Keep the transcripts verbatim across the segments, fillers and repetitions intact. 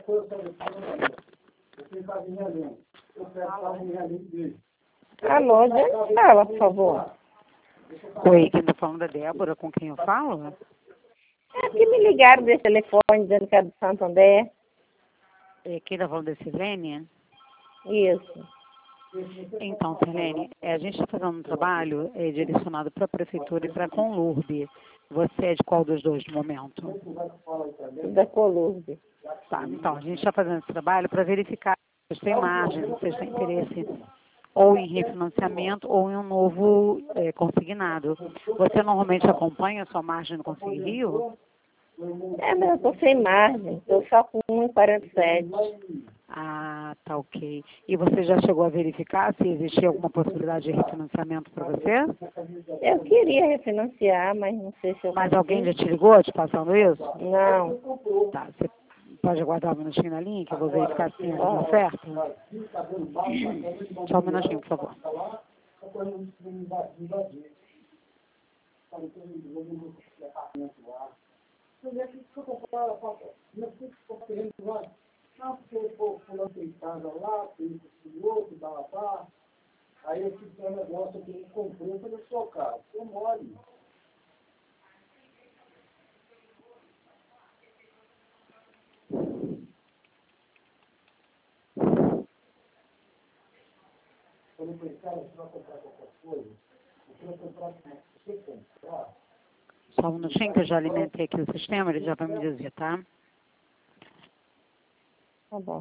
Alô, gente, fala, por favor. Oi, quem está falando é Débora, com quem eu falo? É que me ligaram desse telefone dizendo que era do Santander. É, quem está falando é Silene? Isso. Então, Silene, é, a gente está fazendo um trabalho é, direcionado para a Prefeitura e para a Conlurb. Você é de qual dos dois no momento? Da Colurbe. Tá, então, a gente está fazendo esse trabalho para verificar se vocês têm margem, se vocês têm interesse ou em refinanciamento ou em um novo é, consignado. Você normalmente acompanha a sua margem no Conselho Rio? É, mas eu estou sem margem. Estou só com um vírgula quarenta e sete. Ah, tá ok. E você já chegou a verificar se existia alguma possibilidade de refinanciamento para você? Eu queria refinanciar, mas não sei se eu Mas consigo. alguém já te ligou te passando isso? Não. Tá, você pode aguardar um minutinho na linha que eu vou verificar se tem alguma oferta? Só um minutinho, por favor. Não, porque o fulano tem casa lá, tem esse outro, dá lá, tá. Aí eu fiz um negócio que eu comprei para o seu carro. Eu mole. Quando eu falei, cara, você vai comprar qualquer coisa? Você vai comprar, você comprar. Só um minutinho que eu já alimentei aqui o sistema, ele já vai me dizer, tá? Tá bom.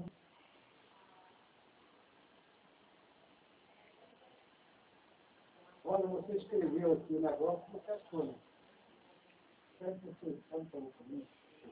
Olha, você escreveu aqui o negócio, você achou. Será que você sabe para comigo?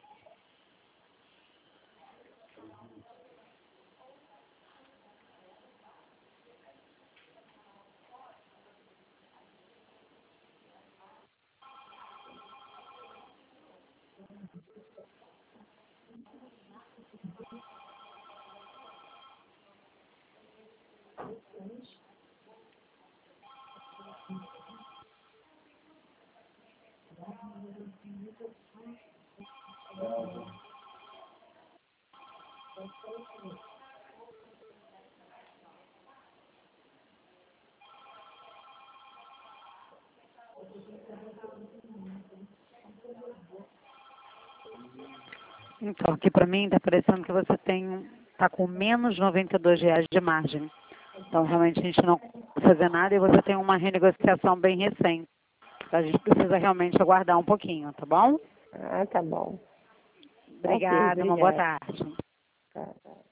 Então, aqui para mim está parecendo que você tem, tá com menos noventa e dois reais de margem. Então, realmente a gente não pode fazer nada e você tem uma renegociação bem recente. A gente precisa realmente aguardar um pouquinho, tá bom? Ah, tá bom. Obrigada, Ok, uma boa obrigada. tarde. Tá, tá.